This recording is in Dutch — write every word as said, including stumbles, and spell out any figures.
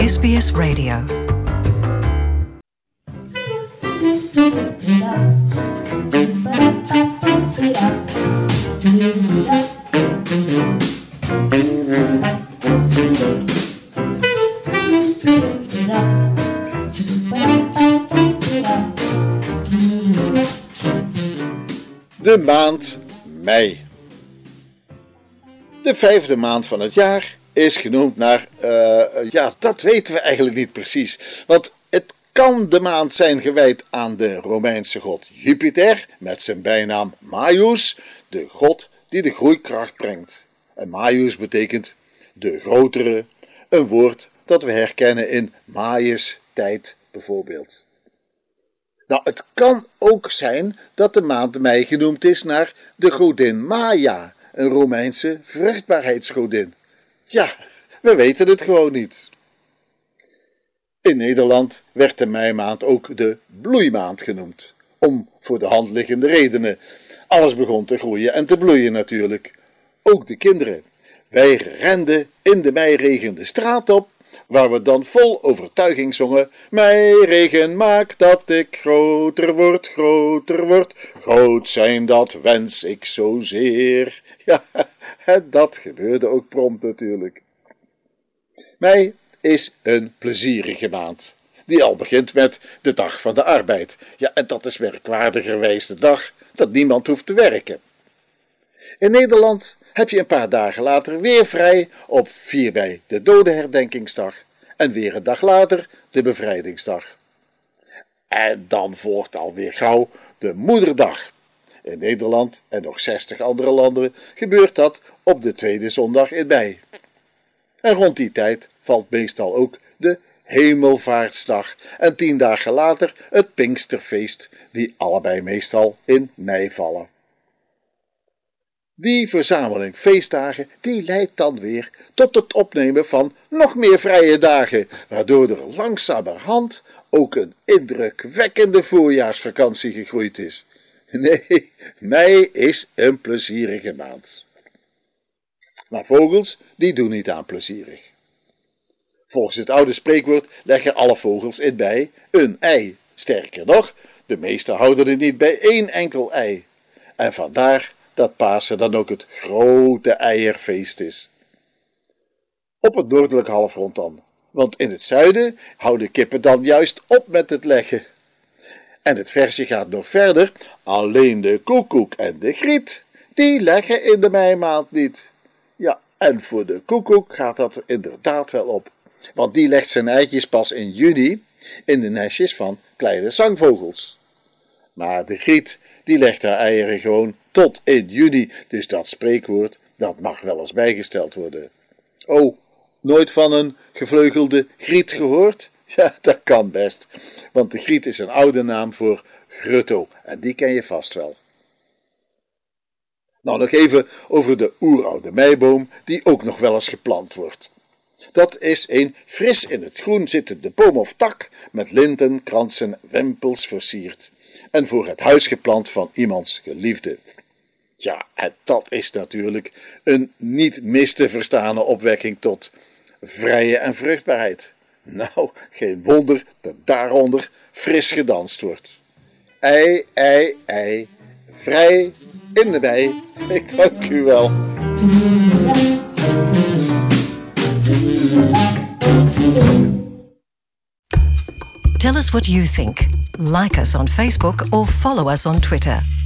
S B S Radio. De maand mei. De vijfde maand van het jaar is genoemd naar, uh, ja, dat weten we eigenlijk niet precies. Want het kan de maand zijn gewijd aan de Romeinse god Jupiter, met zijn bijnaam Maius, de god die de groeikracht brengt. En Maius betekent de grotere, een woord dat we herkennen in Maius tijd bijvoorbeeld. Nou, het kan ook zijn dat de maand mei genoemd is naar de godin Maia, een Romeinse vruchtbaarheidsgodin. Ja, we weten het gewoon niet. In Nederland werd de meimaand ook de bloeimaand genoemd, om voor de hand liggende redenen. Alles begon te groeien en te bloeien natuurlijk. Ook de kinderen. Wij renden in de meiregen de straat op, waar we dan vol overtuiging zongen: meiregen maakt dat ik groter word, groter word. Groot zijn, dat wens ik zozeer. Ja, dat gebeurde ook prompt natuurlijk. Mei is een plezierige maand, die al begint met de dag van de arbeid. Ja, en dat is merkwaardigerwijs de dag dat niemand hoeft te werken. In Nederland heb je een paar dagen later weer vrij op vier mei, de dodenherdenkingsdag, en weer een dag later de bevrijdingsdag. En dan volgt alweer gauw de moederdag. In Nederland en nog zestig andere landen gebeurt dat op de tweede zondag in mei. En rond die tijd valt meestal ook de hemelvaartsdag en tien dagen later het Pinksterfeest, die allebei meestal in mei vallen. Die verzameling feestdagen die leidt dan weer tot het opnemen van nog meer vrije dagen, waardoor er langzamerhand ook een indrukwekkende voorjaarsvakantie gegroeid is. Nee, mei is een plezierige maand. Maar vogels, die doen niet aan plezierig. Volgens het oude spreekwoord leggen alle vogels in mei een ei. Sterker nog, de meesten houden het niet bij één enkel ei. En vandaar dat Pasen dan ook het grote eierfeest is. Op het noordelijke halfrond dan, want in het zuiden houden kippen dan juist op met het leggen. En het versje gaat nog verder: alleen de koekoek en de griet, die leggen in de meimaand niet. Ja, en voor de koekoek gaat dat inderdaad wel op, want die legt zijn eitjes pas in juni in de nestjes van kleine zangvogels. Maar de griet, die legt haar eieren gewoon tot in juni, dus dat spreekwoord, dat mag wel eens bijgesteld worden. Oh, nooit van een gevleugelde griet gehoord? Ja, dat kan best, want de griet is een oude naam voor grutto, en die ken je vast wel. Nou, nog even over de oeroude meiboom, die ook nog wel eens geplant wordt. Dat is een fris in het groen zittende boom of tak, met linten, kransen en wempels versierd, en voor het huis geplant van iemands geliefde. Ja, en dat is natuurlijk een niet mis te verstane opwekking tot vrije en vruchtbaarheid. Nou, geen wonder dat daaronder fris gedanst wordt. Ei, ei, ei, vrij in de mei. Ik dank u wel. Tell us what you think. Like us on Facebook or follow us on Twitter.